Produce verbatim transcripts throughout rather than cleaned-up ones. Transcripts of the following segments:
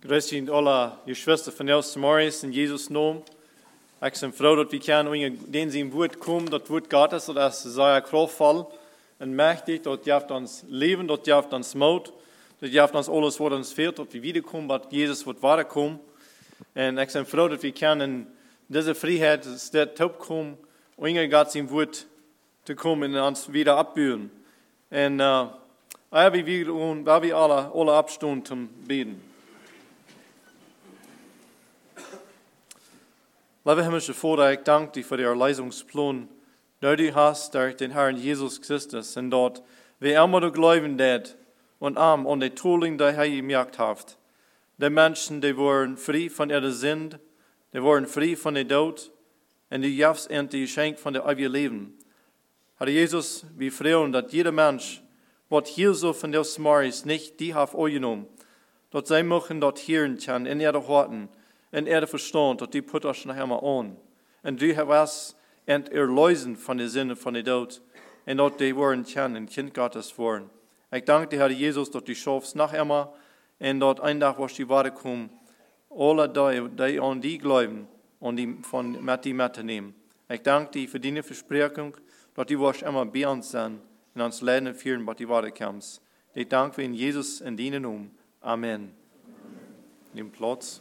Grüß Ihnen alle Geschwister von Jesus Morris in Jesus Namen. Ich bin froh, dass wir können, den Sie im Wort kommen, das Wort Gottes, das sei kraftvoll und mächtig, das hilft uns Leben, das hilft uns Mut, das hilft uns alles, was uns fehlt, dass wir wiederkommen, dass Jesus wird weiterkommen. Und ich bin froh, dass wir können in diese Freiheit, dass der Top kommen, und Gott im Wort zu kommen und uns wieder abbühen. Und uh, wir werden wir alle, alle abstunden zum Beten. Liebe himmlische Vater, ich danke dir für den Erlösungsplan, den du hast durch den Herrn Jesus Christus, und dort, wie immer du glauben dat und arm und die Tooling, die er gemacht hat. Die Menschen, die waren frei von ihrer Sünde, die waren frei von der Tod, und du gabst ihnen die Geschenk von der ewigen Leben. Herr Jesus, wir freuen, dass jeder Mensch, was hier so von der Smaris nicht die hat angenommen, dass sie möchten dort hören können, in ihre Horten, en er verstand dat die put ons nog helemaal aan. En du was en erlösen van de zinnen van de dood. En dat die worden kennen en kind Gottes worden. Ik dank de Herr Jesus dat die schaffst nog helemaal. En dat een dag was die waarde komen. Alle die, die aan die geloven. En die van, met die met te nemen. Ik dank die voor die verspreking. Dat die was immer bij ons zijn. En ons leiden en vieren wat die waarde komt. Ik dank we in Jesus en die naam. Amen. Neem plaats.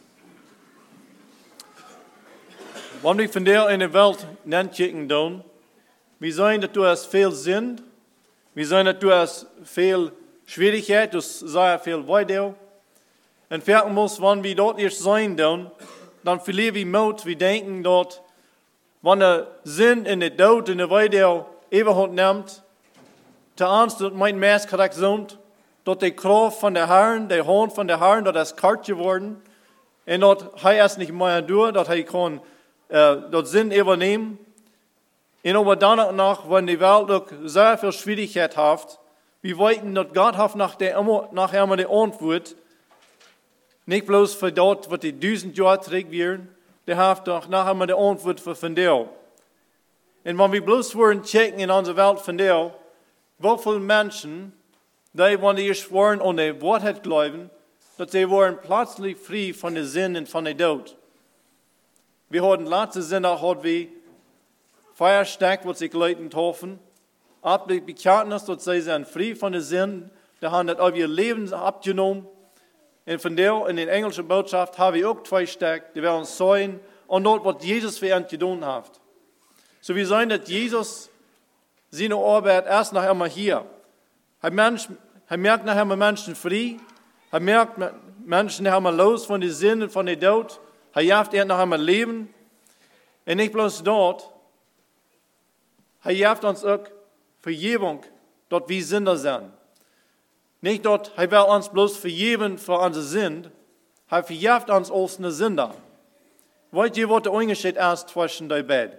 Wanneer we vandaag in de wereld neerkijken doen, we zien dat er veel zin, we zien dat er veel schwierigheid, dus zeer veel weideel. En vervolgens, wanneer we dat eerst zijn doen, dan verliezen we moed. We denken dat wanneer zin in de dood en de weideel eeuwigheid neemt, te ons dat mijn meest correct zijn, dat de kracht van de Herren, de hand van de Herren, dat is kort geworden, en dat hij es niet meer doet, dat hij kan Uh, dat zin übernehmen. En aber dann noch, wenn die Welt auch sehr viel Schwierigkeit hat, wir wollten, dass Gott hat nach der nach einmal die Antwort, nicht bloß für dort, was die tausend Jahre trägt werden, der hat doch nach einmal die Antwort für von dir. Und wenn wir bloß wollen checken in unserer Welt von dir, wie viele Menschen, die, wenn die schworen und die Wahrheit glauben, dass sie waren plötzlich frei von der Sinn und von der Tod. Wir hatten letzte Sonntag hat wir Feiertag, was sich Leuten hoffen. Ab die Bekenntnis, dass sie sind frei von der Sünde, die haben das auf ihr Leben abgenommen. Und von der, in der englischen Botschaft, haben wir auch zwei Stück, die werden sein, und dort, was Jesus für uns getan hat. So wir sehen, dass Jesus seine Arbeit erst nachher mal hier. Er merkt nachher mal Menschen frei, er merkt Menschen nachher mal los von der Sünde und von der Tod. Er jaft er noch einmal Leben. Und nicht bloß dort. Er jaft uns auch Vergebung, dort wir Sünder sind. Nicht dort, er will uns bloß vergeben für unsere Sünde. Er verjaft uns als eine Sünder. Wollt ihr, was der Unterschied ist zwischen den beiden?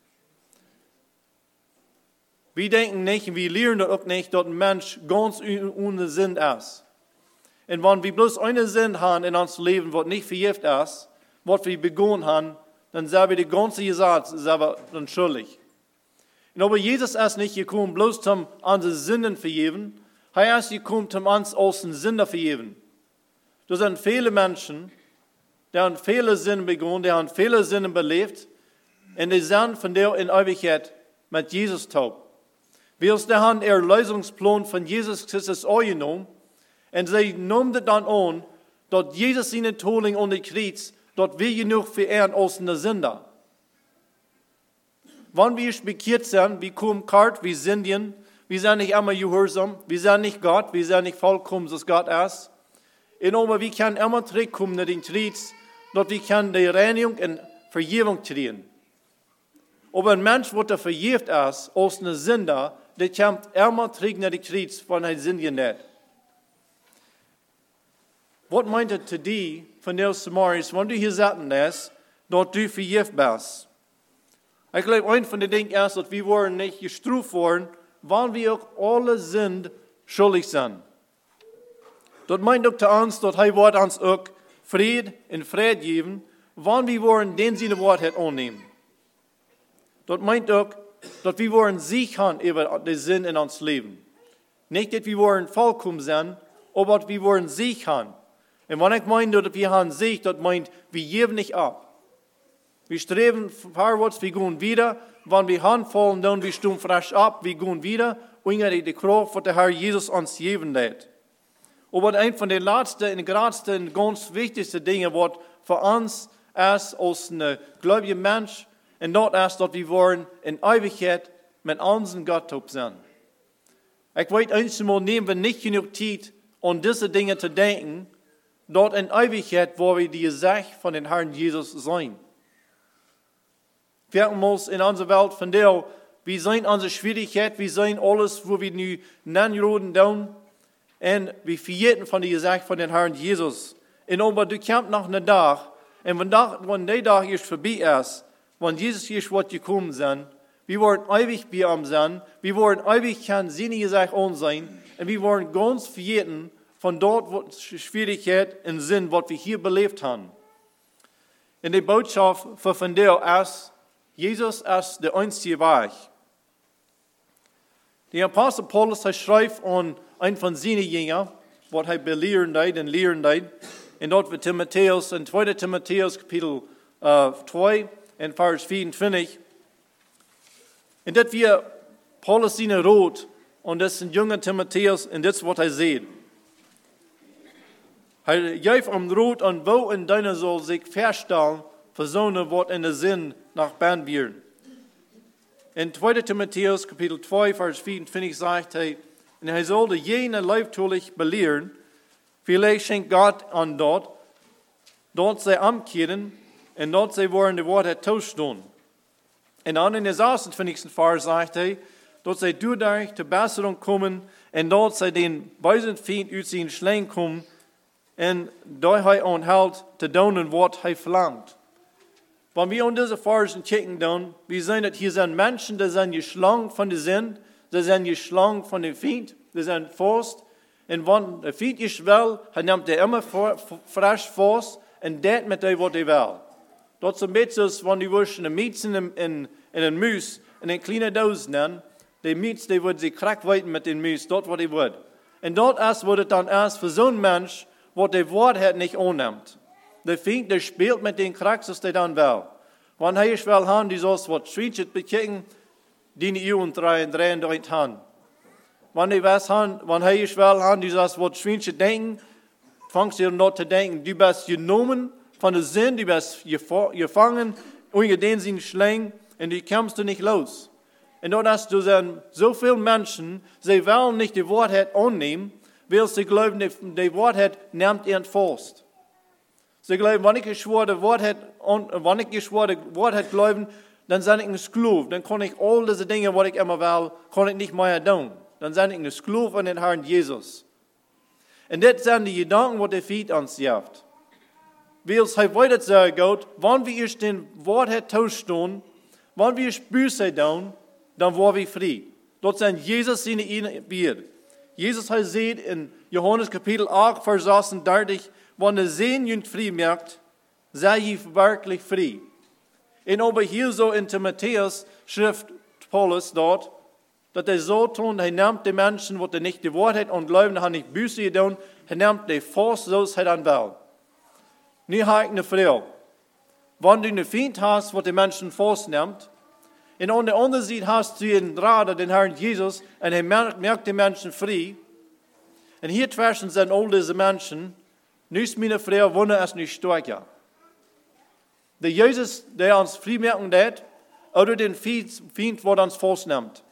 Wir denken nicht, wir lernen auch nicht, dass ein Mensch ganz ohne Sünde ist. Und wenn wir bloß eine Sünde haben in unserem Leben, was nicht vergift ist, was wir begonnen haben, dann sind wir die ganze Zeit dann schuldig. Und aber Jesus ist nicht gekommen, bloß zum unsere Sünden vergeben, er ist gekommen, um uns als Sünder vergeben. Da sind viele Menschen, die haben viele Sünden begonnen, die haben viele Sünden belebt, und die sind von der in Ewigkeit mit Jesus taub. Wir aus der Hand der Erlösungsplan von Jesus Christus angenommen, und sie nahmen dann an, dass Jesus seine Todung und die Kreuz dort wir genug für ihn als eine Sünder. Wenn wir bekehrt sind, wir kommen kalt, wir sind ihn, wir sind nicht immer gehorsam, wir sind nicht Gott, wir sind nicht vollkommen, so Gott ist. Und aber wir können immer zurückkommen nach den Kreuz, dort wir können die Reinigung und Vergebung kriegen. Aber ein Mensch, der vergeben ist, als eine Sünder, der kommt immer zurück nach den Kreuz von der Sünde nicht. Was meint er zu dir, von der Samaris, wenn du hier sitzen lässt, dass du vergeben bist? Ich glaube, ein von den Dingen ist, dass wir wollen nicht gestraft worden, weil wir auch alle sind schuldig sind. Das meint auch zu uns, dass er wird uns auch Fried und Fried geben, weil wir wollen den seine Wahrheit annehmen. Das meint auch, dass wir wollen Sieg haben über den Sinn in uns Leben. Nicht, dass wir wollen vollkommen sein, aber dass wir wollen Sieg haben. Und wenn ich meine, dass wir haben Sieg, das meint, wir geben nicht ab. Wir streben vorwärts, wir gehen wieder. Wenn wir handfallen, dann wir stehen frisch ab, wir gehen wieder. Unter die Kraft, was der Herr Jesus uns geben hat. Aber ein von den letzten und größten, ganz wichtigsten Dingen, was für uns ist, als ein gläubiger Mensch, und dort ist, dass wir wollen in Ewigkeit mit unseren Gott sein. Ich weiß, einmal nehmen wir nicht genug Zeit, um diese Dinge zu denken, dort in Ewigkeit, wo wir die Gesicht von den Herrn Jesus sein. Wir müssen in unserer Welt von der, wie sind unsere Schwierigkeiten, wie sind alles, wo wir nu nanroden tun, und wir vergessen von der Gesicht von den Herrn Jesus. Und aber du kommst nach einem Tag, und wenn, Tag, wenn der Tag erst vorbei ist, wenn Jesus erst wird gekommen sein, wir wollen ewig bei ihm sein, wir wollen ewig kann seine Gesicht an sein, und wir wollen ganz vergessen von dort, wo Schwierigkeit und Sinn, was wir hier belebt haben. In der Botschaft von der ist, Jesus ist der einzige Weg. Der Apostel Paulus schreibt an einen von seinen Jüngern, was er belehren hat und lehren hat. Und dort wird Timotheus, in zweiter Timotheus Kapitel äh, zwei, in Vers vierundzwanzig. Und das wir Paulus seine Rot, und das sind junge Timotheus, und das ist, was er sieht. Er gibt am Rot und wo in deiner soll sich feststellen, für so eine Wort in der Sinn nach Band werden. In zweiter Timotheus Kapitel zwei, Vers vierundzwanzig sagt er, und er sollte jene leibtulich belehren, vielleicht schenkt Gott an dort, dort sie umkehren, und dort sie wollen die Worte tauschen. Und dann in der sechsundzwanzigsten Vers sagt er, dort sie durch zur Besserung kommen, und dort sie den bösen Feind aus den Schlägen kommen, und da er anhält, zu tun, was er verlangt. Wenn wir an diese Versen checken, dann, wir sehen, dass hier sind Menschen, die sind geschlagen von der Sinn, die sind geschlagen von dem Feind, die sind fast. Und wenn der Feind ist will, dann nimmt er immer frisch fast und das mit dem, was er will. Dort zum Beispiel, wenn die Würschen eine Miezen in, in, in einen Müs, in eine kleine Dose nennen, die Mietz, die wird sie krackweiten mit den Müs, dort, wo die wird. Und dort erst wird es dann erst für so einen Mensch, wo der Wort hat nicht annimmt. Der Feind, der spielt mit den Kracks, was der dann will. Wenn er ist will haben, die sollst was schwierig bekicken, die nicht und drei und drei und drei haben. Wenn er was haben, wenn er ist will haben, die sollst was schwierig denken, fangst du noch zu denken, du bist genommen von der Sinn, du bist gefangen, unter den sie schlängen, und die kommst du nicht los. Und dort hast du dann so viele Menschen, sie wollen nicht die Wahrheit annehmen, weil sie glauben, die Wahrheit nimmt ihren Forst. Sie glauben, wenn ich geschworen Wahrheit, wenn ich geschworen Wahrheit glauben, dann bin ich ein Sklave. Dann kann ich all diese Dinge, was ich immer will, kann ich nicht mehr tun. Dann bin ich ein Sklave an den Herrn Jesus. Und das sind die Gedanken, die der Feind uns gibt. Weil es weiter sagen geht, wenn wir erst den Wahrheit tauschen, wenn wir erst Buße tun, dann waren wir frei. Dort sind Jesus seine Bier. Jesus hat gesagt in Johannes Kapitel acht, Vers sechsunddreißig, wenn der Sehnen frei merkt, sei ihr wirklich frei. Und aber hier so in Timotheus schrift Paulus dort, dass er so tun, er nimmt die Menschen, die nicht die Wahrheit und glauben, er nicht Büße getan, er nimmt die Forst, so es dann will. Nie habe ich eine Frau. Wenn du einen Feind hast, wo die Menschen Forst nimmt, und an der anderen Seite hast du den Rat, den Herrn Jesus, und er merkt, merkt die Menschen frei. Und hier zwischen sind all diese Menschen, nicht meine Frau, wunder es nicht stärker. Der Jesus, der uns frei merken wird, oder den Feind, der uns Forst nimmt.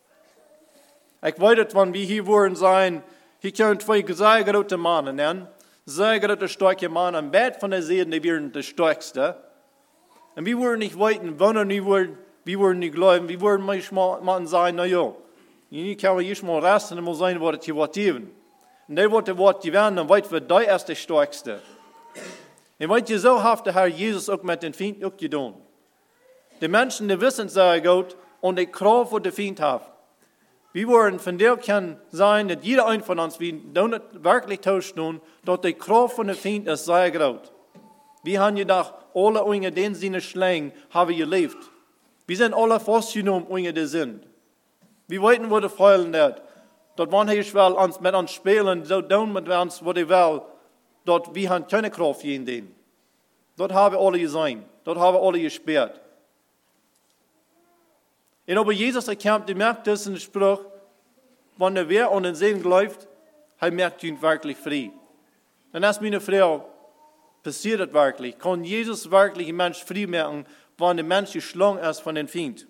Ich weiß, wenn wir hier wollen sein, hier können zwei sehr große Männer nennen, sehr große, starke Männer, am Bett von der Seele, die wären der Stärkste. Und wir wollen nicht weiten, wenn wir wollen, wir wollen nicht glauben, wir wollen manchmal sagen, na ja, hier kann man jetzt mal resten, und mal sein, was es hier wird geben. Und der wird das Wort geben, dann weiß wir, der ist der Stärkste. Und weil ihr so habt, der Herr Jesus auch mit den Feind auch getan. Die Menschen, die wissen, sagt Gott, und die Kraft, die der Feind hat. Wir wollen von der kann sein, dass jeder ein von uns, wir wirklich tauschen, dass die Kraft von der Feind ist sehr groß. Wir haben gedacht, alle unter den seine Schlägen haben gelebt. Wir sind alle festgenommen unter der Sinn. Wir wollten, wo der Freude hat. Dort wollen wir uns mit uns spielen, so tun mit uns, was er will. dort wir haben keine Kraft in denen. Dort haben alle gesehen, dort haben alle gesperrt. Und aber Jesus erkennt, die merkt das in Spruch, wenn er wer an den Segen läuft, er merkt ihn wirklich frei. Dann ist meine Frau, passiert das wirklich? Kann Jesus wirklich einen Mensch frei merken, wenn der Mensch geschlagen ist von den Feind?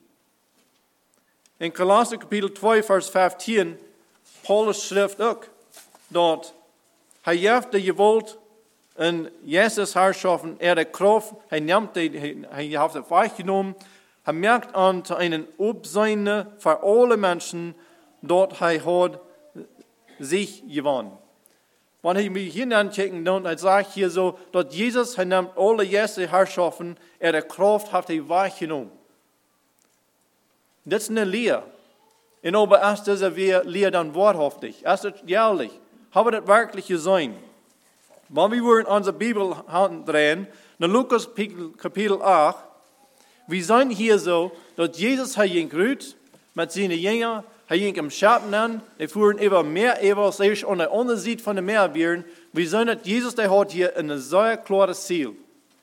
In Kolosser Kapitel zwei, Vers fünfzehn, Paulus schrift auch, dort, er heeft de gewollt in Jesus Herrschaften, er de Kraft, er nimmt die, er hat es wahrgenommen, er merkt an zu einen Obseine für alle Menschen, dort er hat sich gewonnen. Wenn ich mich hier anchecken, dann sage ich hier so, dass Jesus, er nimmt alle Jesu Herrschaften, er de Kraft hat er wahrgenommen. Das ist eine Lehre. Und aber erst ist wir Lehre dann wahrhaftig, erst ist jährlich. Haben wir das wirklich gesehen? Wenn wir in unsere Bibel drehen, in Lukas Kapitel acht, wir sehen hier so, dass Jesus hat ihn gerührt mit seinen Jüngern, er ging im Schatten an, die fuhren über Meer, über sich an der anderen Seite von dem Meer wären. Wir sehen, dass Jesus der hat hier ein sehr klares Ziel.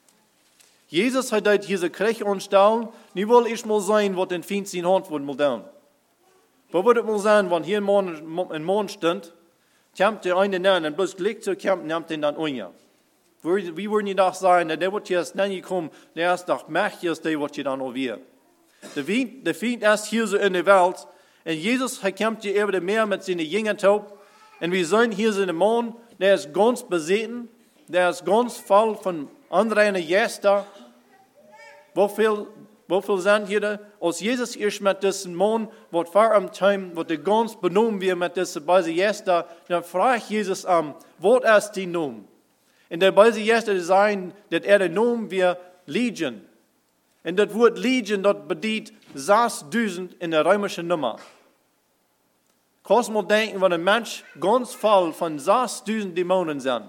Jesus hat dort diese Kirche anstellen, nicht will ich mal sein, was den Feind in Hand wird mal tun. Was würde es mal sein, wenn hier ein Mann steht, kommt der eine nennen, und bloß Glück zu kämpfen, nimmt den dann unja. Wie würden die doch sagen, der wird jetzt nicht kommen, der ist doch mächtig, der wird hier dann auch wieder. Der Feind, der Feind ist hier so in der Welt, und Jesus kämpft hier über dem Meer mit seinen Jüngern taub, und wir sehen hier so einen Mann, der ist ganz besessen, der ist ganz voll von anderen Gästen. Wie viel, wie viel sind hier da? Als Jesus ist mit diesem Mann, was vor am Time, was der ganz benommen wird mit diesen beiden Gästen, dann fragt Jesus an, was ist die Name? Und der beiden Gäste sagen, dass er der Name wird Legion. Und das Wort Legion, das bedeutet sechstausend in der römischen Nummer. Kannst du mal denken, wenn ein Mensch ganz voll von sechstausend Dämonen sind.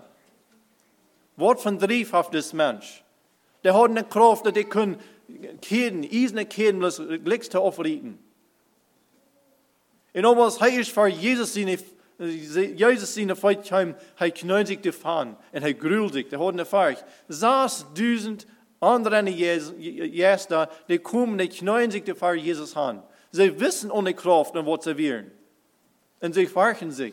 Was für ein Drief hat das Mensch? Der hat eine Kraft, dass er können Keden, eisene Keden, das Glicks zu aufrichten. Und aber was heißt für Jesus seine, Jesus seine Feindheim, er knallt sich die Fahnen und er grült sich, der hat eine Fahrt. sechstausend andere Gäste, die kommen, die knallen sich die Fahrt Jesus an. Sie wissen ohne Kraft, und was sie wären. Und sie fürchten sich.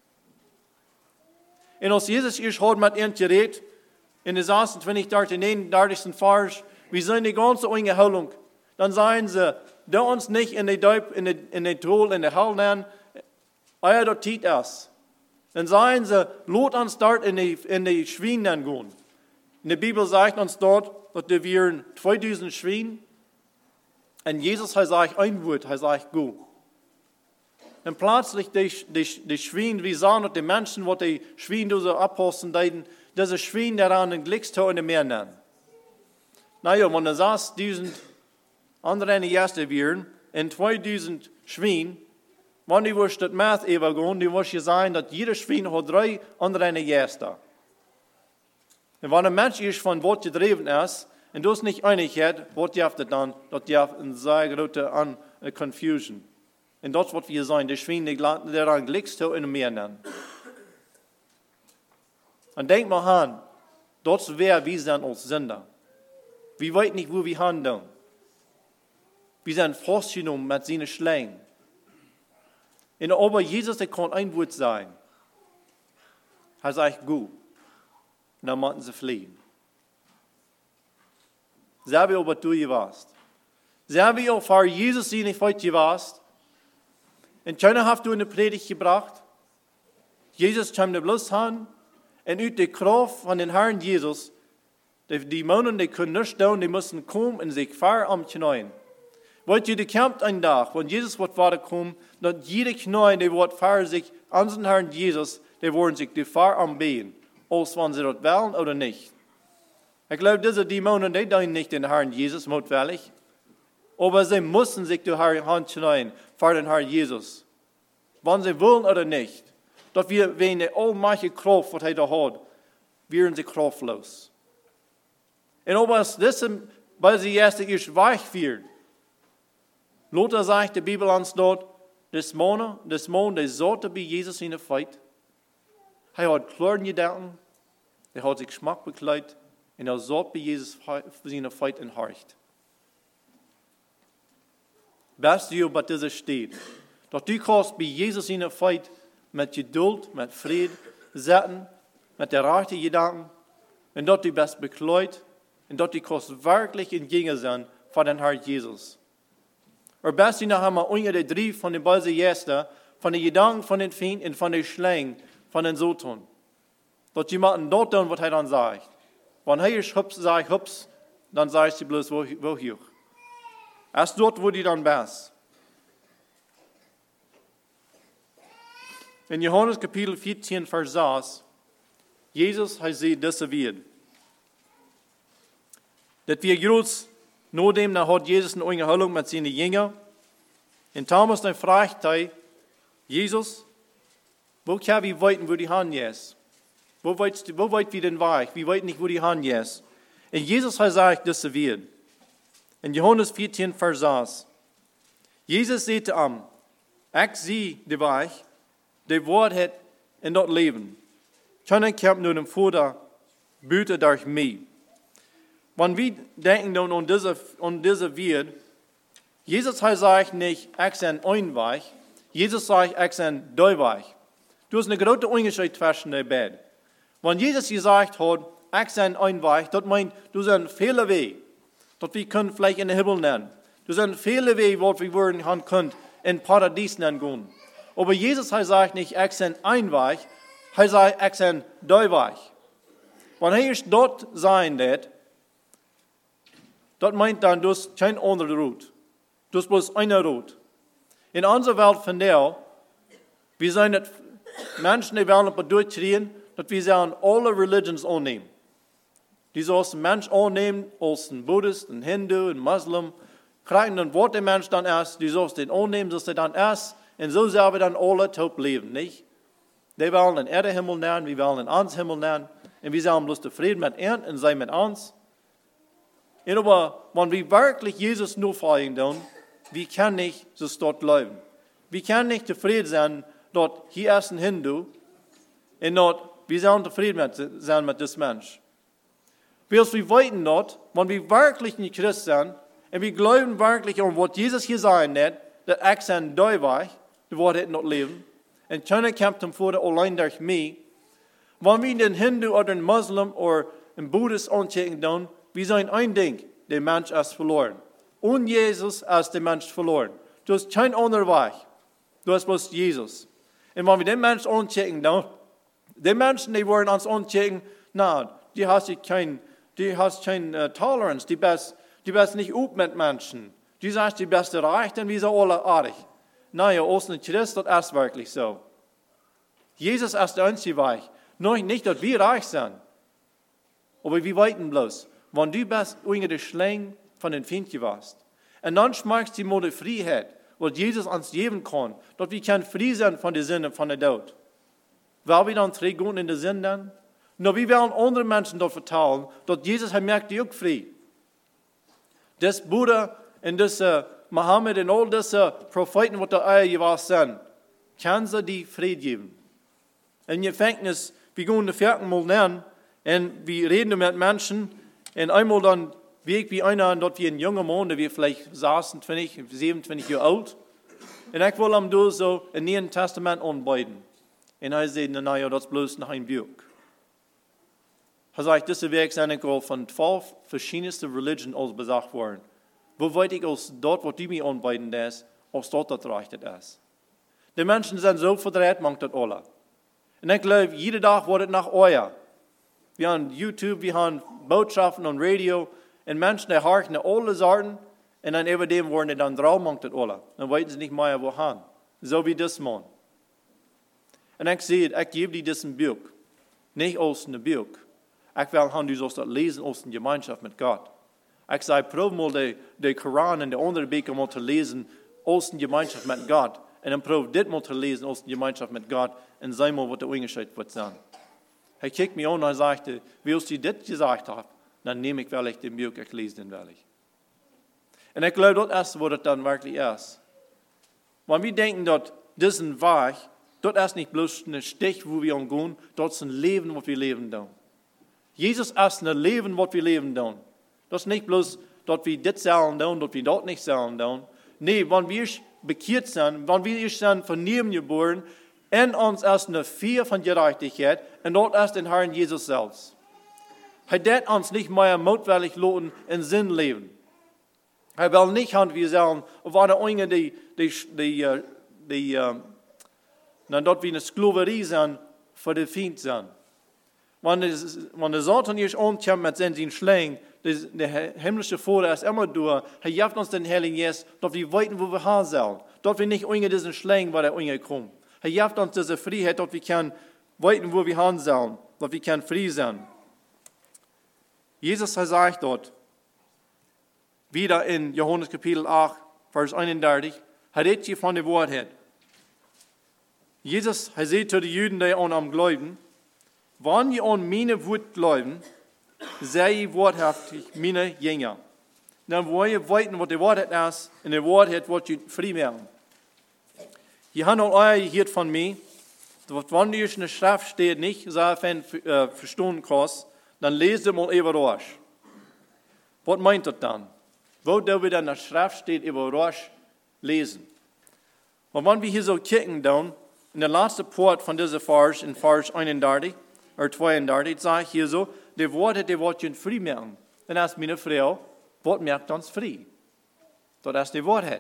Und als Jesus erst hat mit ihnen geredet, in der sechsundzwanzig, neununddreißigsten Vers, wir sind die ganze Ungeheilung. Dann sagen sie, da uns nicht in die Deub, in die, in die Troll, in die Hölle nennen, euer dort tit es. Dann sagen sie, lot uns dort in die, in die Schweine gehen. In der Bibel sagt uns dort, dass wir zweitausend Schweine, und Jesus hat sagt ein Wort, er sagt go. Und plötzlich die, die, die Schweine, wir sagen, die Menschen, die die Schweine so abposten, diese Schweine daran den Glickstau in dem Meer nennen. Naja, wenn er sechstausend andere Gäste wären, und zweitausend Schweine, wenn die wirst das Math übergehen, die wirst du sagen, dass jeder Schwein hat drei andere Gäste. Und wenn ein Mensch ist von Wort gedreven ist, und du es nicht einig hat, was darf das dann? Das darf eine sehr große an Confusion. Und das wird wir sein, die Schweine, die daran Glickstau in dem Meer nennen. Und denk mal an, das wäre, wir sind als Sünder. Wir wissen nicht, wo wir handeln. Wir sind festgenommen mit seinen Schlägen. Und aber Jesus, der kann ein Wort sein. Er sagt, gut. Und dann mussten sie fliehen. Sag wir, ob du hier warst. Sag wir, ob Jesus sie nicht heute warst. Und keiner hat du eine Predigt gebracht. Jesus kam der bloß an. Und uit der Kraft von den Herrn Jesus, die Dämonen, die können nicht tun, die müssen kommen und sich fahren am Knien. Wollt ihr, die kämpft einen Tag, wenn Jesus wird weiterkommen, dass jede Knien, die wird fahren sich an den Herrn Jesus, die wollen sich die fahren am Bein, als wenn sie das wollen oder nicht. Ich glaube, diese Dämonen, die dienen nicht den Herrn Jesus, mutwillig, aber sie müssen sich die Hand knien für den Herrn Jesus, wenn sie wollen oder nicht. Dass wir wegen der allmächtige Kraft, was er da hat, wären sie kraftlos. Und ob es das, weil sie erst ist weich wird. Luther sagt, die Bibel uns dort, das Mann, das Mann, der sollte bei Jesus in der Feit. Er hat klaren Gedanken, der hat sich Geschmack bekleidet und er sorgt bei Jesus für seine Feit in Hart. Best du bei dieser steht, dass du kannst bei Jesus seine Feit mit Geduld, mit Frieden, setzen, mit der rechten Gedanken, und dass du best bekleidet, und dass du kannst wirklich entgegen sein von den Herrn Jesus. Or best du noch einmal unter die drei von den bösen Gästen, von den Gedanken von den Feinden und von den Schlägen von den Sohn. Dass jemand dort tun, was er dann sagt. Wenn er ist hups, sag ich hups, dann sagst du bloß, wo, wo hier. Erst dort, wo die dann bist. In Johannes Kapitel vierzehn, Vers sechs, Jesus hat sie das wird. Das wir groß, nur dem, da hat Jesus eine Unterhaltung mit seinen Jüngern. Und Thomas dann fragt er, Jesus, wo kann wir weiten, wo die Hand ist? Wo weit, wo weit wir den Weg? Wir weit nicht, wo die Hand ist. Und Jesus hat gesagt, das wird. In Johannes vierzehn, Vers sechs. Jesus sagte ihm, ich sehe den Weg, der Wort hat in das Leben. Keiner kommt nur dem Vater, büte durch mich. Wenn wir denken dann an diese, an diese Welt, Jesus hat sagt nicht, ich bin ein Weg. Jesus sagt, ich bin der Weg. Du hast eine große Unterschied zwischen den beiden. Wenn Jesus gesagt hat, ich bin ein Weg, das meint, du sind viele Wege. Das wir können vielleicht in den Himmel nennen. Du sind viele Wege, wo wir würden haben können, in Paradies nennen gehen. Aber Jesus hat sagt nicht, ich bin ein Weg, er sagt, ich bin der Weg. Wenn er ist dort sein wird, das meint dann, du hast keine andere Route. Du hast bloß eine Route. In unserer Welt von der, wir sind nicht Menschen, die wollen durchdrehen, dass wir sagen, alle Religions annehmen. Die sollen Menschen annehmen, als ein Buddhist, ein Hindu, ein Muslim, kriegen dann Wort der Mensch dann erst, die sollen den annehmen, dass sie dann erst, und so sollen wir dann alle top leben, nicht? Die wollen den Erdehimmel lernen, wir wollen den Anshimmel lernen, und wir sollen bloß zufrieden mit ihnen und sein mit uns. Und aber, wenn wir wirklich Jesus nur folgen tun, wir können nicht so dort leben. Wir können nicht zufrieden sein, dort hier ist ein Hindu, und dort, wir sollen zufrieden mit, sein mit diesem Mensch. Weil wir weiten dort, wenn wir wirklich nicht Christ sind, und wir glauben wirklich an, was Jesus hier sagen hat, dass ich sein der Weg, der Wort hat noch leben, und keiner kommt zum Vater allein durch mich. Wenn wir den Hindu oder den Muslim oder den Buddhist anchecken tun, wir sagen ein Ding, der Mensch ist verloren. Und Jesus ist der Mensch verloren. Du hast keinen anderen Weg. Du hast bloß Jesus. Und wenn wir den Menschen anchecken tun, die Menschen, die wollen uns anchecken, na, die hast kein, die hast keine uh, Toleranz, die bist, die bist nicht up mit Menschen. Die sagst, die bist reich, dann wir sind alle artig. Nein, als ein Christ, das ist wirklich so. Jesus ist der einzige Weg. Noch nicht, dass wir reich sind, aber wir weiten bloß. Wenn du bist unter den Schlägen von den Feinden warst. Und dann schmeckst du mal die Freiheit, was Jesus uns geben kann, dass wir können frei sein von der Sünde, von der Tod. Weil wir dann trägen in der Sünde dann? Nur wir werden anderen Menschen dort vertellen, dass Jesus hat merkt die auch frei. Das Buddha und das uh, Mohammed und all diese Propheten, die da gewesen sind, kann sie die Frieden geben. In Gefängnis, wir gehen die vierten Mal lernen und wir reden mit Menschen und einmal dann wie wie einer, dort wie ein junger Mann, der wir vielleicht sechsundzwanzig, siebenundzwanzig Jahre alt. Und ich will ihm da so ein Neuen Testament anbieten. Und er sagt, na ja, das ist bloß noch ein Buch. Er sagt, diese Werk sind von zwölf verschiedensten Religionen ausgesagt worden. Wo weiß ich, als dort, wo die mir anbieten, ist, als dort das reicht ist. Die Menschen sind so verdreht, man das alle. Und ich glaube, jeden Tag wird es nach euer. Wir haben YouTube, wir haben Botschaften und Radio. Und Menschen, die horchen alle Sorten. Und dann über dem werden die dann drauf, man das alle. Dann weiten sie nicht mehr, wohin. So wie das Mann. Und ich sehe, ich gebe dir diesen Buch. Nicht aus einem Buch. Ich will haben, du sollst das lesen aus der Gemeinschaft mit Gott. Ich sage, probier mal den, den Koran und die anderen Bücher mal zu lesen aus der Gemeinschaft mit Gott. Und dann probier das mal zu lesen aus der Gemeinschaft mit Gott und sag mal, was der Unterschied wird sein. Er guckt mich an und sagte, willst du das gesagt haben? Dann nehme ich wirklich den Buch, ich lese den wirklich. Und ich glaube, das ist, was das dann wirklich ist. Wenn wir denken, dass diesen Weg, das ist nicht bloß ein Stich, wo wir umgehen, das ist ein Leben, was wir leben da. Jesus ist ein Leben, was wir leben tun. Das ist nicht bloß, dass wir das sollen tun, dass wir dort nicht sollen tun. Nee, wenn wir bekehrt sind, wenn wir sind von Neuem geboren, in uns ist eine Vier von Gerechtigkeit und dort ist den Herrn Jesus selbst. Er wird uns nicht mehr mutwillig loten in Sinn leben. Er will nicht haben, wir sagen, war der Unge, die, die, die, die, die dann dort wie eine Sklaverei sind, für den Feind sind. Wenn, das, wenn der Satan hier ankommt mit seinen Schlägen, der himmlische Vater ist immer durch, er gibt uns den Heiligen Geist, dass wir wissen, wo wir hin sollen. Dass wir nicht unter diesen Schlägen, wo der Unge kommt. Er gibt uns diese Freiheit, dass wir können wissen, wo wir hin sollen, dass wir können frei sein. Jesus sagt dort, wieder in Johannes Kapitel acht, Vers einunddreißig, er redet hier von der Wahrheit. Jesus, er sagt zu den Juden, die an ihm glauben, wenn ihr an meine Wort glauben, sei ihr wahrhaftig meine Jünger. Dann wollt ihr wissen, was die Wahrheit ist, und die Wahrheit wird ihr frei machen. Ihr habt auch euer gehört von mir, dass wenn ihr in der Schrift steht, nicht so äh, verstehen kannst, dann lest ihr mal überrascht. Was meint das dann? Wo da wieder in der Schrift steht, überrascht lesen. Und wenn wir hier so kicken, dann, in der letzten Part von dieser Vers, in Vers einunddreißig, oder zweiunddreißig, sagt hier so, die Worte, die wird uns frei machen. Dann ist meine Frau, was macht uns frei? Das ist die Wahrheit.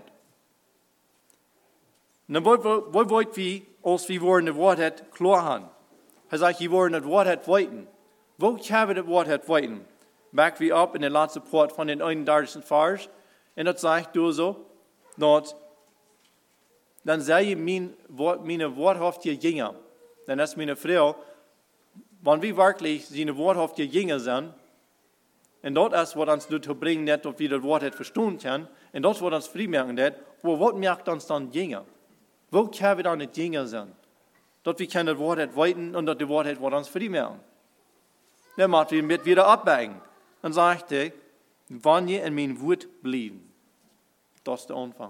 Und dann wollen wir, als wir wollen die Wahrheit klar haben. Er sagt, wir wollen die Wahrheit weiten. Wo können wir die Wahrheit weiten? Back wir ab in der letzten Part von den einunddreißigsten Vers. Und das sagt du so, dass dann sei mein, meine wahrhaftige Jünger. Dann ist meine Frau, wenn wir wirklich seine wahrhaftige Jünger sind, und das ist, was uns dazu bringt, dass wir das Wort verstehen können, und das, was uns frei machen wird, wo was macht uns dann Jünger? Wo können wir dann nicht Jünger sein? Dass wir können das Wort weiten und dass das Wort was uns frei machen. Dann macht wir mit wieder abwägen. Dann sagt er, wenn ihr in mein Wort bleiben, das ist der Anfang.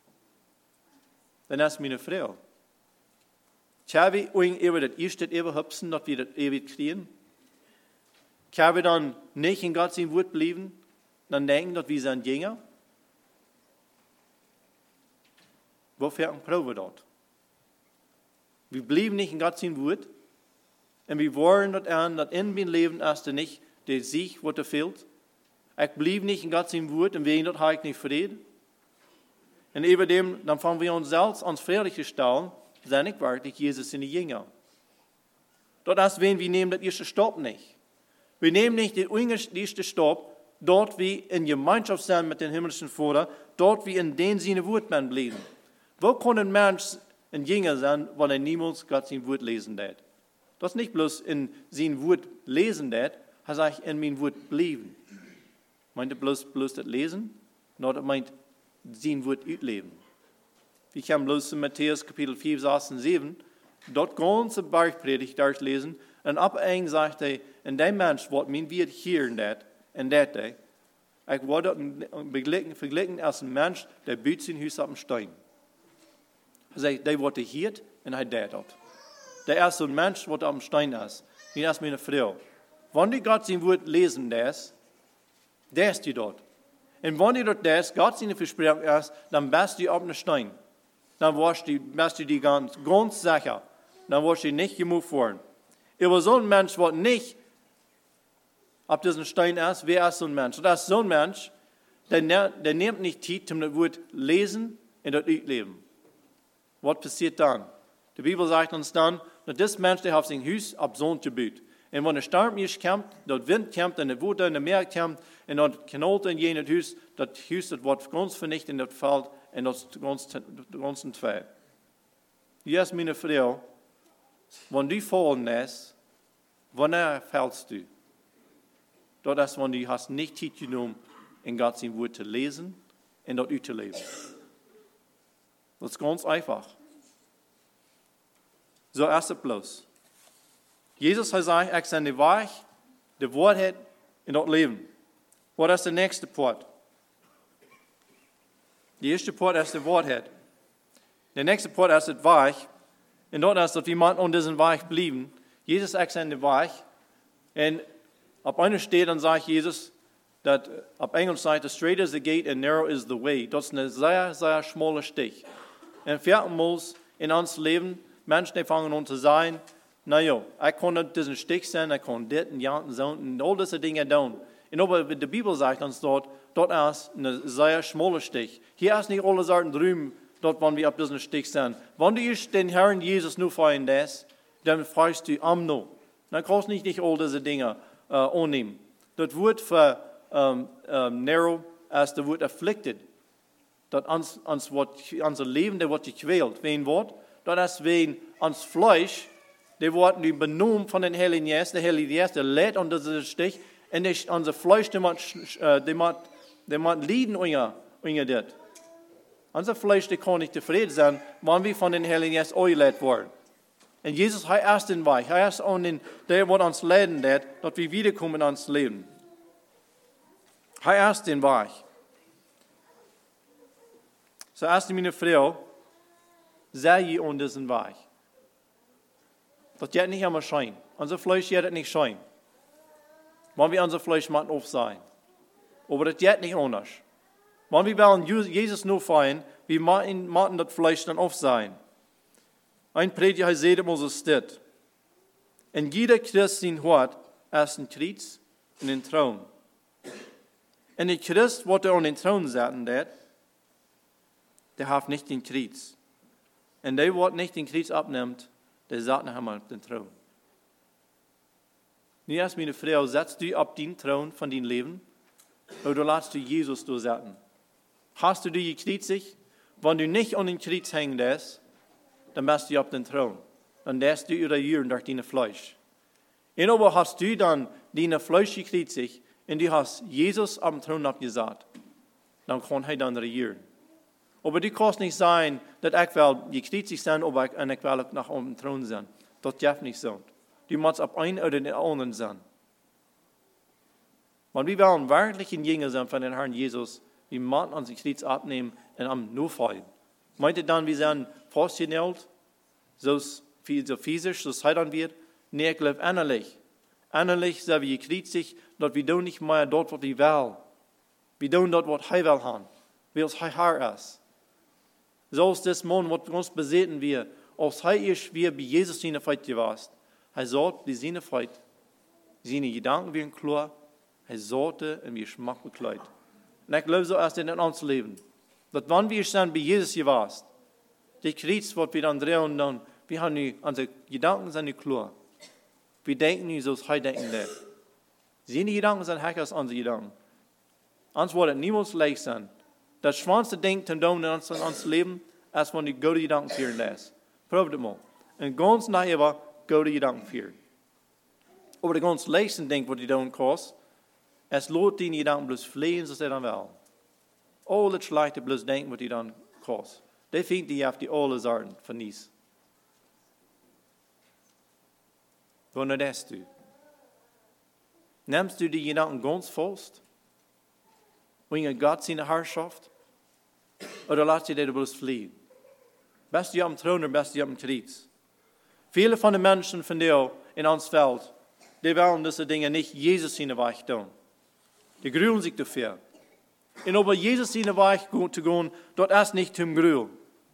Dann ist meine Frau. Können wir uns über das erste überhüpfen, dass wir das ewig kriegen? Können wir dann nicht in Gottes Wort bleiben, dann denken, dass wir sind Jünger? Wofür brauchen wir das? Wir bleiben nicht in Gottes Wort und wir wollen das an, dass in meinem Leben ist nicht der Sieg, was er fehlt. Ich bleibe nicht in Gottes Wort und wegen das habe ich nicht Frieden. Und über dem, dann fangen wir uns selbst ans Friedliche stellen, sind nicht wirklich Jesus seine Jünger. Das ist, wenn wir nehmen das erste Stopp nicht. Wir nehmen nicht den ersten Stopp, dort wir in Gemeinschaft sind mit dem himmlischen Vater, dort wir in den seine Wort bleiben. Wo kann ein Mensch ein Jünger sein, wenn er niemals Gott sein Wort lesen wird? Das ist nicht bloß in sein Wort lesen wird, er sagt, in mein Wort bleiben. Meint er bloß, bloß das Lesen? Nein, er meint sein Wort ausleben. Wir können bloß in Matthäus Kapitel vier, Vers sieben, dort ganze Bergpredigt durchlesen, und ab ein sagt er, in dem Mensch, was mein wird hier in dat, in dat day, ich wurde verglichen als ein Mensch, der baut sein Haus auf dem Stein. Er sagt, der wurde hier und er dat dort. Der ist so ein Mensch, der auf dem Stein ist. Hier ist meine Frau. Wenn du Gott sein Wort lesen lässt, der ist die dort. Und wenn du dort das, Gott seine Versprechung ist, dann bist du auf einem Stein. Dann warst du, bist du die ganz, ganz sicher. Dann wirst du nicht gemoved worden. Aber so ein Mensch, der nicht auf diesem Stein ist, wer ist so ein Mensch? Das ist so ein Mensch, der, der nimmt nicht Zeit, um das Wort lesen und das leben. Was passiert dann? Die Bibel sagt uns dann, dass dieser Mensch, der auf sein Haus ab Sonn gebaut. Und wenn der Sturm ist kommt, dort Wind kommt, und der Wunder in der Meer kommt, und dort knallt in jenes Haus, das Haus, das wird ganz vernichtet, und das fällt in das ganze Zwei. Hier ist meine Frau, wenn du fallen lässt, wann fällst du? Das ist, wenn du hast nicht Zeit genommen, in Gottes Wort zu lesen und dort zu leben. Das ist ganz einfach. So ist es bloß. Jesus hat gesagt, ich bin die Wahrheit, die Wahrheit in das Leben. Was ist der nächste Part? Der erste Part ist die Wahrheit. Der nächste Part ist die Wahrheit. Und dort ist, dass wir an diesem Wahrheit bleiben. Jesus ist die Wahrheit. Und Op einer steht, dann sagt Jesus, dass auf Englisch sagt, the straight is the gate and narrow is the way. Das ist ein sehr, sehr schmaler Stich. Und viertens in uns Leben, Menschen, die fangen an zu sagen, naja, ich kann diesen Stich sein, ich kann das und ja und so und all diese Dinge tun. Und aber die Bibel sagt uns dort, dort ist ein sehr schmaler Stich. Hier ist nicht alle Sorten drüben, dort, wenn wir auf diesen Stich sind. Wenn du den Herrn Jesus nur feiern lässt, dann fragst du am noch. Dann kannst du nicht, nicht all diese Dinge äh, annehmen. Das wird für um, um, narrow, als das wird afflicted. Das uns, uns wird, unser Leben, der wird gequält. Wen wird? Das ist wen uns Fleisch, der wird nicht benommen von den Heiligen Geist. Der Heilige Geist, der lädt unter diesen Stich. Und das, unser Fleisch, der muss, der muss, der muss leiden unter, unter das. Unser Fleisch, der kann nicht zufrieden sein, wenn wir von den Heiligen Geist eingeleitet werden. Und Jesus hat erst den Weg. Er ist an den, der wird uns leiden, dass wir wiederkommen ins Leben. Er erst den Weg. So erst meine Frau, sei je an diesen Weg. Das wird nicht immer schein. Unser Fleisch wird nicht schein. Wenn wir unser Fleisch machen auf sein. Aber das wird nicht anders. Wenn wir wollen Jesus nur feiern, wir machen das Fleisch dann auf sein. Ein Prediger hat gesagt, was es steht. Und jeder Christ sein Hort ist ein Kreuz und ein Thron. Und der Christ, was er an den Thron setzen wird, der hat nicht den Kreuz. Und der, der nicht den Kreuz abnimmt, der sagt noch einmal den Thron. Nun erst meine Frau, setzt du auf den Thron von deinem Leben oder lässt du Jesus durchsetzen? Hast du dich gekreuzigt? Wenn du nicht an den Kreuz hängen lässt, dann bist du auf den Thron. Dann lässt du regieren durch dein Fleisch. Und aber hast du dann dein Fleisch gekreuzigt und du hast Jesus am Thron abgesagt, dann kann er dann regieren. Aber du kannst nicht sein, dass ich will gekreuzigt sein, aber ich, und ich will nach dem Thron sein. Das darf nicht sein. Du musst auf einen oder den anderen sein. Wenn wir wollen wirklich ein Jünger sein von den Herrn Jesus, wir müssen uns die Kreuz abnehmen und am nur fallen. Meint ihr dann, wir sind fasziniert, so physisch, so sei dann wird? Nee, ich glaube innerlich. Innerlich sind wir gekreuzigt, dass wir tun nicht mehr dort, was wir wollen. Wir tun dort, was er will haben, wie es er Herr ist. So ist das Mann, was uns besitzen wir, als er ist, wie bei Jesus seine Feit gewesen. Er sagt, die seine Feit, seine Gedanken werden klar, er sagte, und wir Geschmack bekleidet. Und ich glaube, so ist es in unserem Leben. Dass wenn wir sind bei Jesus gewesen, die Kreuz, was wir dann drehen, dann, wir haben die, unsere Gedanken sind nicht klar. Wir denken nicht so, als er denken wird. Seine Gedanken sind hecker als unsere Gedanken. Uns wird es niemals leicht sein. Das schwanste Ding zu tun in unserem Leben, als wenn die gute Gedanken führen lässt. Probiert es mal. Und ganz nachher gute Gedanken führen. Aber das ganz leichteste Ding, was die tun kannst, es lohnt die Gedanken bloß fliehen, so sie dann will. All das Schlechte bloß denken, was die dann kannst. Die finden die auf die alle Sorten von nichts. Wann lässt du? Nimmst du die Gedanken ganz fest? Wegen Gott seine Herrschaft? Oder lässt du die bloß fliehen? Bist du am Thron oder bist du am Kreuz? Viele von den Menschen von dir in uns Welt, die wollen diese Dinge nicht Jesus seine Weg tun. Die grülen sich dafür. Und über Jesus seine Weg zu gehen, dort ist nicht zum Grülen.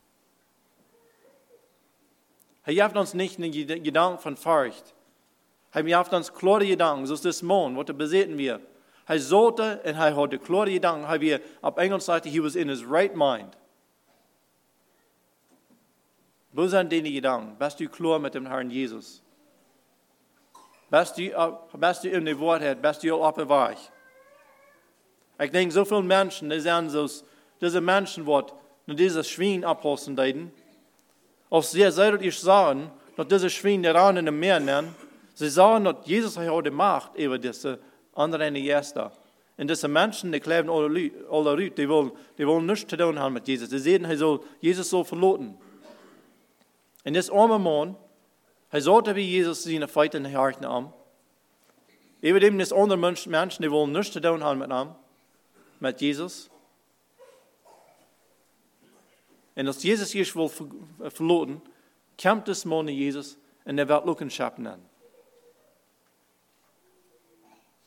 Er gibt uns nicht einen Gedanken von Furcht. Er gibt uns klare Gedanken, so ist das Mann, was er besitzen wir. Er sollte, und er hatte klare Gedanken, er wir, auf Englisch sagte, he was in his right mind. Wo sind deine Gedanken? Bist du klar mit dem Herrn Jesus? Bist du, bist du in der Wahrheit? Bist du auf der Weg? Ich denke, so viele Menschen, die sind so, diese Menschen, die dieses Schwein abholzen deuten, auf sie solltet ihr sagen, dass diese Schwein der Rand in dem Meer nennen, sie sagen, dass Jesus heute macht über diese anderen Gäste. Und diese Menschen, die kleben alle Leute, die wollen, die wollen nichts zu tun haben mit Jesus. Sie sehen, er soll, Jesus soll verloten. Und das arme Mann, er sollte wie Jesus seine Feinde in den Herzen haben. Über dem das andere Menschen, die wollen nichts zu tun haben mit ihm, mit Jesus. Und als Jesus Jesus will verloten, kommt das Mann Jesus und er wird Lückenschaft nennen.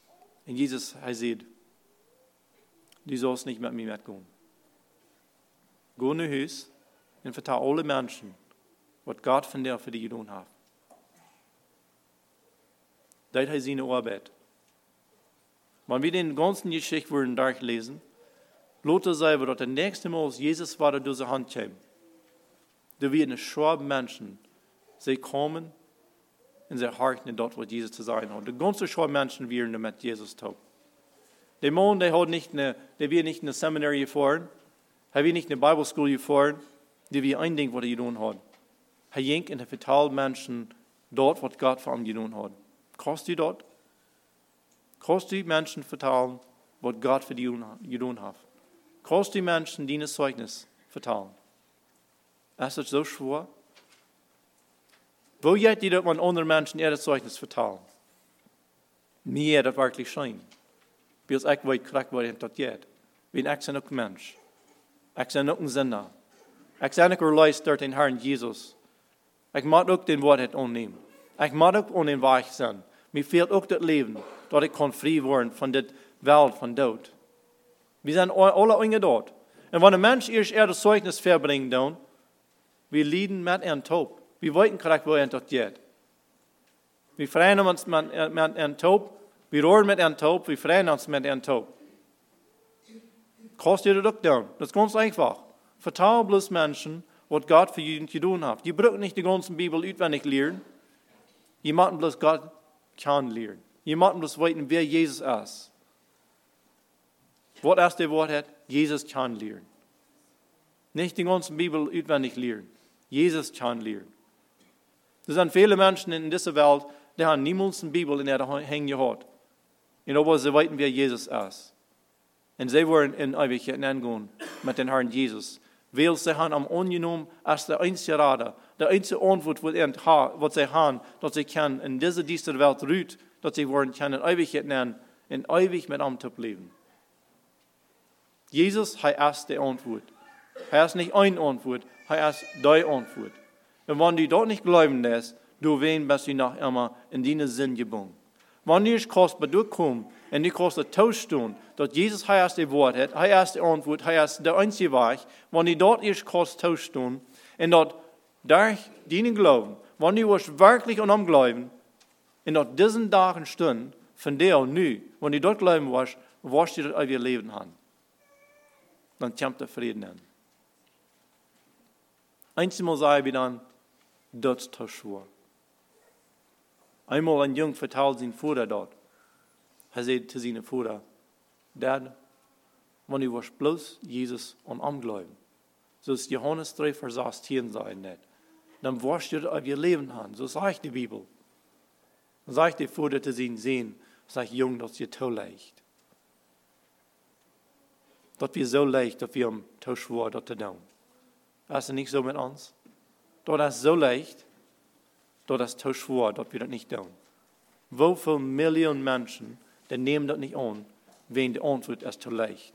Und Jesus, er sagt, du sollst nicht mit mir mitgehen. Geh nach Haus und vertell alle Menschen, was Gott von dir für dich getan hat. Das ist seine Arbeit. Wenn wir den ganzen Geschichte würden durchlesen, Lothar selber, dass der nächste Mal Jesus war, der durch die Hand kam. Da werden schwabe Menschen, sie kommen und sie harten dort, wo Jesus zu sein hat. Die ganzen schwabe Menschen werden mit Jesus tun. Die Mann, der hat nicht eine, der wird nicht in eine Seminary gefahren, er wird nicht in eine Bible School gefahren, die wir ein Ding, was er getan hat. Er ging in der verteilt Menschen dort, was Gott für ihn getan hat. Kannst du dort? Kannst du Menschen verteilen, was Gott für dich getan hat? Kannst du Menschen dieses Zeugnis verteilen? Ist das so schwer? Wo geht ihr, dass man anderen Menschen ihr Zeugnis verteilen? Mir das wirklich scheint. Wie es ich weiß, kriegt, was das geht. Wie ich bin auch ein Mensch. Ich bin auch ein Sünder. Ich bin auch erleist durch den Herrn Jesus. Ich mag auch den Wort annehmen. Ich mag auch ohne den Weich sein. Mir fehlt auch das Leben, dass ich kann frei werden von der Welt von Tod. Wir sind alle enge dort. Und wenn ein Mensch erst ihr das Zeugnis verbringt, dann, wir leiden mit einem Tod. Wir wollten kriegen, wo er dort geht. Wir freuen uns mit einem Tod. Wir rohren mit einem Tod. Wir freuen uns mit einem Tod. Kannst du das auch tun? Das ist ganz einfach. Vertraue bloß Menschen, was Gott für jeden getan hat. Die brauchen nicht die ganze Bibel auswendig lernen. Die müssen bloß Gott kennenlernen. Die müssen bloß wissen, wer Jesus ist. Was ist der Wort hat? Jesus kennenlernen. Nicht die ganze Bibel auswendig lernen. Jesus kennenlernen. Es sind viele Menschen in dieser Welt, die haben niemals eine Bibel in der Hand gehabt. Und aber sie wissen, wer Jesus ist. Und sie wollen in Ewigkeit angehen mit dem Herrn Jesus. Weil sie haben am angenommen als der einzige Rader, der einzige Antwort, was sie haben, dass sie können in dieser, dieser Welt ruht, dass sie wollen können in Ewigkeit nennen, in ewig mit ihm zu leben. Jesus, er ist die Antwort. Er ist nicht eine Antwort, er ist die Antwort. Und wenn du dort nicht glauben lässt, du wen bist du noch immer in deinen Sinn gebunden. Wenn du nicht kannst, bei dir kommen, und du kannst tauschen, dass Jesus er ist die Wort hat, er ist die Antwort, er ist der einzige Weg, wenn du dort erst kannst tauschen, und dort durch deinen Glauben, wenn du wirklich an ihm glauben, und dort diesen Tagen Stunden, von der und nu, wenn du dort glauben wirst, wirst du das ewige Leben haben. Dann kommt der Frieden an. Einmal sagen wir dann, das ist schwer. Einmal ein Junge verteilt seinen Vater dort. Er sagt zu seinem Vater, Dad, wenn du wirst bloß Jesus und ihm glauben, so ist Johannes drei, Vers achtzehn sein nicht, dann wirst du das ewige Leben haben. So sagt die Bibel. Dann sagt der Vater zu seinen Sehen, sagt Junge, das ist dir so leicht. Das wird so leicht, dass wir ihm so schwer das zu tun. Das ist nicht so mit uns. Das ist so leicht, das ist so schwer, dass wir das nicht tun. Wie viele Millionen Menschen, die nehmen das nicht an, wenn die Antwort ist zu leicht.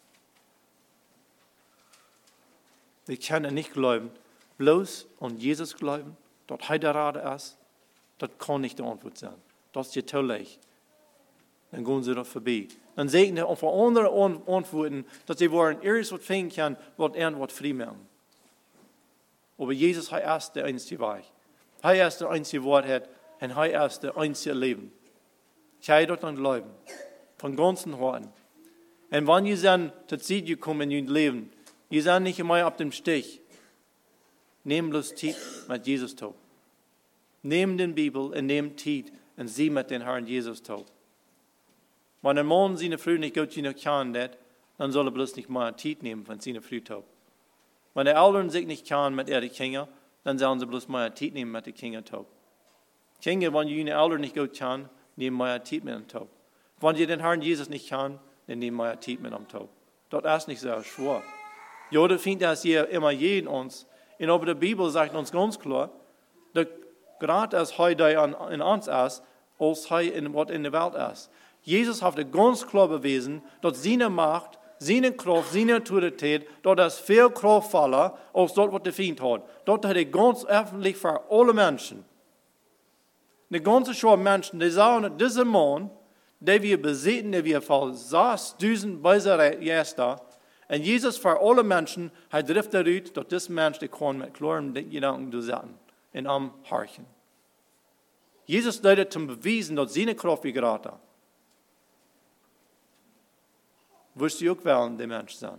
Wir können nicht glauben, bloß an Jesus glauben, dass er der Rader ist, das kann nicht die Antwort sein. Das ist zu leicht. Dann gehen sie doch vorbei. Dann sehen sie auf andere Antworten, dass sie wollen erst was finden können, was irgendwas frei machen. Aber Jesus, er ist der einzige Weg. Er ist der einzige Wort hat und er ist der einzige Leben. Ich habe dort an Glauben. Von ganzen Herzen. Und wenn ihr dann zur Zeit gekommen in ihr Leben, ihr seid nicht immer auf dem Stich. Nehmt bloß Zeit mit Jesus zu. Nehmt die Bibel und nehmt Zeit und sie mit dem Herrn Jesus zu. Wenn ein Mann seine Frau nicht gut genug kann, dann soll er bloß nicht mal Zeit nehmen von seiner Frau zu. Wenn die Eltern sich nicht kann mit ihren Kindern, dann sollen sie bloß mal Zeit nehmen mit den Kindern zu. Kinder, wenn ihre Eltern nicht gut kann, nehmen mal Zeit mit dem zu. Wenn ihr den Herrn Jesus nicht kann, dann nehmen wir Zeit mit dem zu. Das ist nicht so schwer. Ja, das findet das hier immer jeden uns. Und aber die Bibel sagt uns ganz klar, dass gerade als heute in uns ist, als heute in, was in der Welt ist. Jesus hat ganz klar bewiesen, dass seine Macht, seine Kraft, seine Autorität, dass das viel kraftvoller als das, was der Feind hat. Das hat er ganz öffentlich für alle Menschen. Die ganze Schar Menschen, die sagen, dieser Mann, die wir besitzen, die wir voll saß, düsen, weiser Jester. Und Jesus für alle Menschen hat drift eruit, dass das Mensch, der kann mit klaren Gedanken durchsetzen, in am Harchen. Jesus leidet zum Beweisen, dass seine Kraft wie gerade. Wirst du auch wählen, der Mensch sein?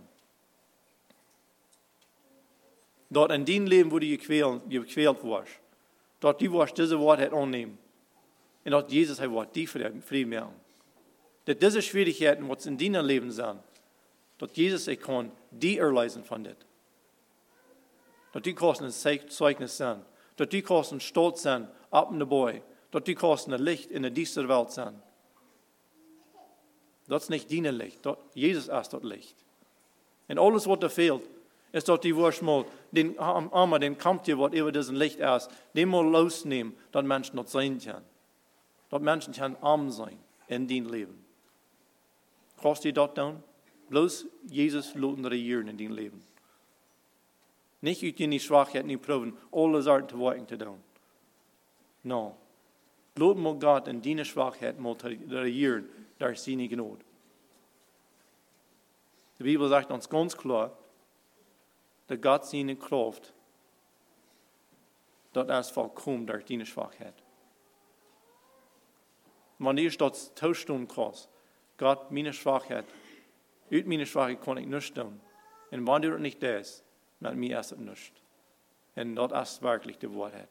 Dort in dein Leben, wo du gequält, gequält warst, dort die warst, diese Wort hat annehmen. Und dort Jesus hat Wort, die frei machen. Dass diese Schwierigkeiten, was in deinem Leben sind, dort Jesus ich kann, die erleisen von das. Dort die kosten ein Zeugnis sein. Dort die kosten Stolz sein, ab in der Boy. Dort die kosten ein Licht in der dieser Welt sein. Das ist nicht dein Licht. Dort, Jesus ist das Licht. Und alles, was da fehlt, ist dort die Wurst mal, den Armer, den Kampf hier, was über diesen Licht ist, den mal losnehmen, dass Menschen dort sein können. Dass Menschen können arm sein in dein Leben. Kannst du dort tun? Bloß Jesus lassen regieren in dein Leben. Nicht uit deine Schwachheit, nicht proben, alle Sachen zu wirken zu tun. No. Lass mal Gott in deine Schwachheit mal regieren, da ist seine Gnade. Die Bibel sagt uns ganz klar, dass Gott seine Kraft, dass er vollkommen durch deine Schwachheit. Wenn du das tauschen kannst, Gott, meine Schwachheit, uit meine Schwachheit kann ich nichts tun. Und wenn du das nicht tust, mit mir ist es nichts. Und das ist wirklich die Wahrheit.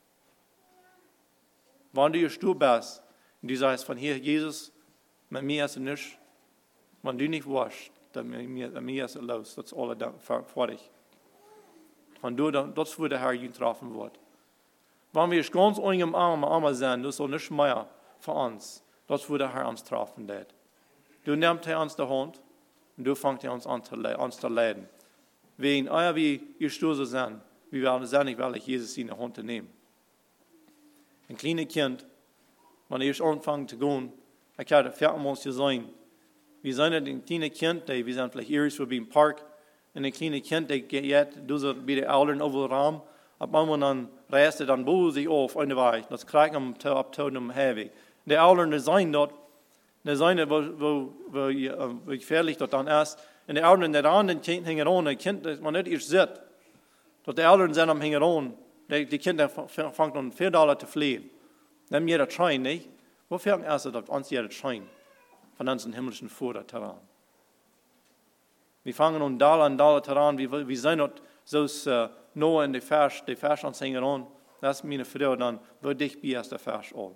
Wenn du gestorben bist, und du sagst von hier, Jesus, mit mir ist es nichts, wenn du nicht warst, dann mit mir, mit mir ist es los, das ist alles fertig. Wenn du, das ist, wo der Herr getroffen wird. Wenn wir ganz eng Arm, Arme sind, das ist nicht mehr für uns. Das ist, wo der Herr uns treffen wird. Du nimmst uns die Hand und du fängst uns an zu, uns zu leiden. Wegen, ah, wie ihr Stoße sind, wir werden sein, ich will Jesus in die Hand nehmen. Ein kleines Kind, wenn er anfängt zu gehen, ich habe viermal gesehen, wir sind ein kleines Kind, wir sind vielleicht iris vorbei im Park, und ein kleines Kind, der geht jetzt, du sollst bei den Eltern auf den Raum, ab einmal dann reißt er dann Bull sich auf, eine Weich, das kriegt am Abtod am Heavy. Die Eltern, die sind dort, die sind wo, wo, wo, wo gefährlich dort dann ist, und die Eltern, die anderen Kind hängen an, das Kind, das man nicht erst sieht, dort die Eltern sind am hängen an, die, die Kinder fangen an vier Dollar zu fliehen. Dann jeder Schein, nicht? Wo fängt erst dort uns jeder Schein von unseren himmlischen Vater heran? Wir fangen an Dollar und Dollar heran, wir, wir sind dort so uh, Noah in die Vers, die Vers uns hängen an, das ist meine Frau dann, wo dich bei ist der Vers an.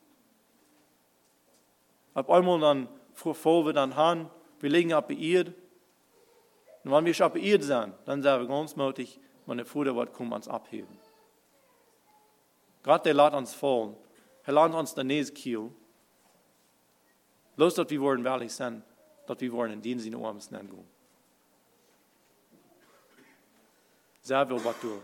Ab einmal dann, bevor wir dann haben, wir liegen auf der Erde, und wenn wir schon auf der Erde sind, dann sind wir ganz mutig, wenn der Vater wird, kommen uns abheben. Gott, der lässt uns fallen. Er lässt uns den Näskiel. Bloß, dass wir wollen, ehrlich sind, dass wir wollen in den Sinne Armes nennen. Sehr will, was du.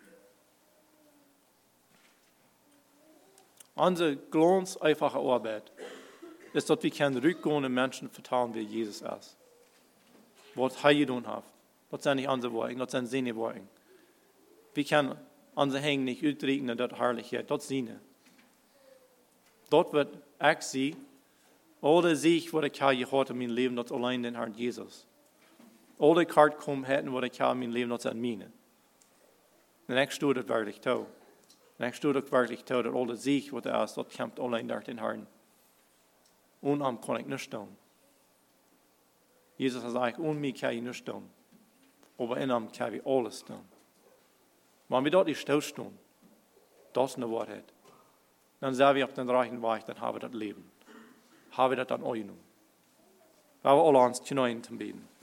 Unsere ganz einfache Arbeit ist, dass wir können rückgehende Menschen vertrauen, wie Jesus ist. Was er getan hat. Das sind nicht unsere Worte, das sind seine Worte. Wir können unsere Hänge nicht ausdrücken, das Herrlichkeit, das ist seine. Dort wird ich sie, alle Sieg, was ich habe gehört in meinem Leben, das ist allein den Herrn Jesus. Alle Karte kommen hätten, was ich habe in meinem Leben, das sind meine. Und ich stehe das wirklich zu. Und ich stehe das wirklich zu, dass alle Sieg, was er ist, das kämpft allein durch den Herrn. Und am kann ich nicht tun. Jesus hat gesagt, ohne mich kann ich nicht tun. Aber in ihm kann ich alles tun. Wenn wir dort nicht stillstehen, das ist eine Wahrheit. Dann sind wir auf den reichen Weg, dann haben wir das Leben. Haben wir das dann auch genommen. Wir haben alle uns hinein zum Beten.